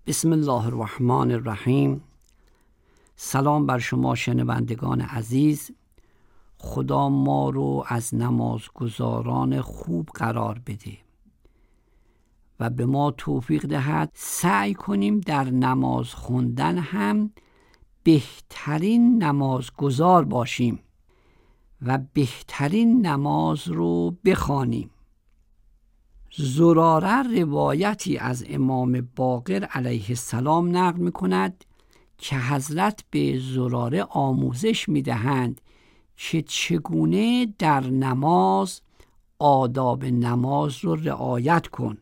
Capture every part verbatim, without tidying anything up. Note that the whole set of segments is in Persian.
بسم الله الرحمن الرحیم. سلام بر شما شنوندگان عزیز. خدا ما رو از نمازگزاران خوب قرار بده و به ما توفیق دهد سعی کنیم در نماز خوندن هم بهترین نمازگزار باشیم و بهترین نماز رو بخوانیم. زراره روایتی از امام باقر علیه السلام نقل می کند که حضرت به زراره آموزش می دهند که چگونه در نماز آداب نماز رو رعایت کن.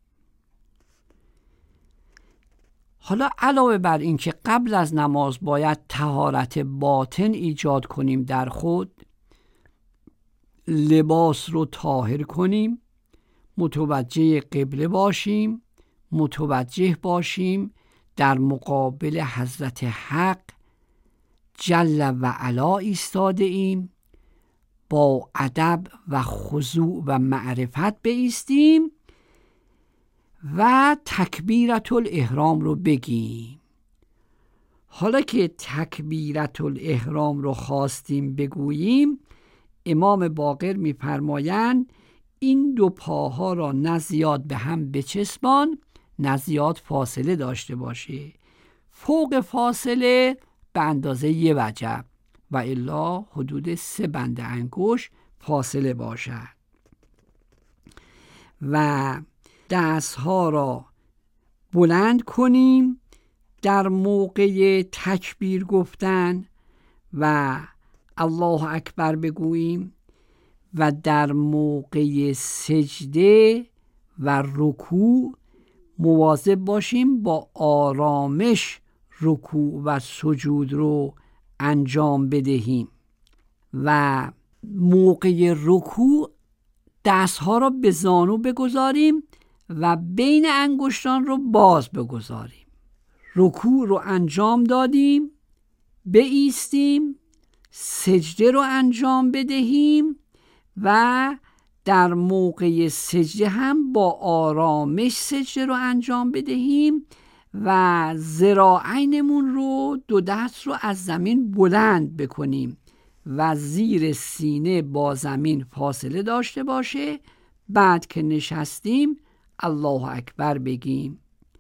حالا علاوه بر این که قبل از نماز باید طهارت باطن ایجاد کنیم در خود، لباس رو طاهر کنیم، متوجه قبله باشیم، متوجه باشیم در مقابل حضرت حق جل و علا ایستاده ایم، با ادب و خضوع و معرفت بایستیم و تکبیرت الاحرام رو بگیم. حالا که تکبیرت الاحرام رو خواستیم بگوییم، امام باقر می‌فرمایند این دو پاها را نه زیاد به هم بچسبان نه زیاد فاصله داشته باشه، فوق فاصله به اندازه یه وجب و الا حدود سه بند انگشت فاصله باشد و دستها را بلند کنیم در موقع تکبیر گفتن و الله اکبر بگوییم و در موقع سجده و رکوع مواظب باشیم با آرامش رکوع و سجود رو انجام بدهیم و موقع رکوع دستها را به زانو بگذاریم و بین انگشتان رو باز بگذاریم. رکوع رو انجام دادیم، بایستیم، سجده رو انجام بدهیم و در موقع سجده هم با آرامش سجده رو انجام بدهیم و ذراعینمون رو دو دست رو از زمین بلند بکنیم و زیر سینه با زمین فاصله داشته باشه. بعد که نشستیم الله اکبر بگیم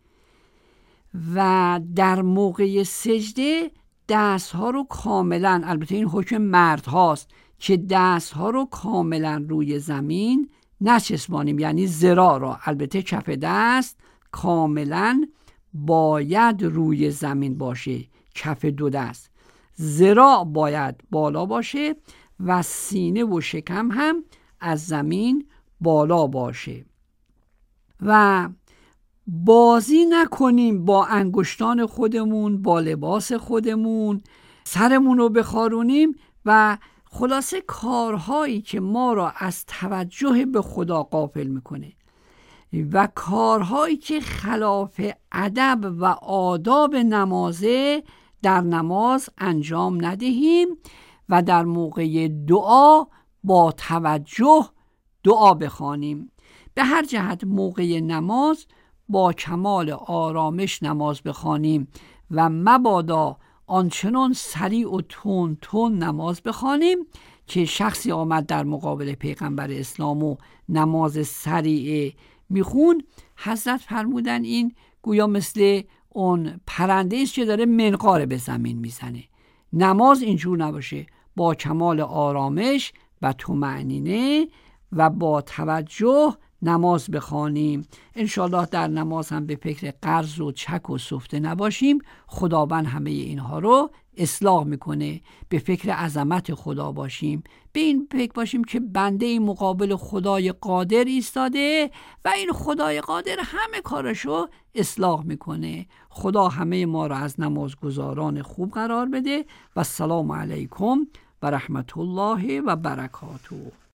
و در موقع سجده دست ها رو کاملا، البته این حکم مرد هاست، که دست ها رو کاملا روی زمین نچسبانیم، یعنی ذراع را، البته کف دست کاملا باید روی زمین باشه، کف دو دست، ذراع باید بالا باشه و سینه و شکم هم از زمین بالا باشه و بازی نکنیم با انگشتان خودمون، با لباس خودمون، سرمون رو بخارونیم و خلاصه کارهایی که ما را از توجه به خدا غافل میکنه و کارهایی که خلاف ادب و آداب نمازه در نماز انجام ندهیم و در موقع دعا با توجه دعا بخوانیم. به هر جهت موقع نماز با کمال آرامش نماز بخوانیم و مبادا آنچنان سریع و تون تون نماز بخوانیم که شخصی آمد در مقابل پیغمبر اسلام و نماز سریع میخون، حضرت فرمودن این گویا مثل اون پرنده است که داره منقار به زمین میزنه. نماز اینجور نباشه، با کمال آرامش و طمأنینه و با توجه نماز بخوانیم. انشالله در نماز هم به فکر قرض و چک و سفته نباشیم. خداوند همه اینها رو اصلاح میکنه. به فکر عظمت خدا باشیم، به این فکر باشیم که بنده مقابل خدای قادر ایستاده و این خدای قادر همه کارشو اصلاح میکنه. خدا همه ما رو از نمازگزاران خوب قرار بده و السلام علیکم و رحمت الله و برکاته.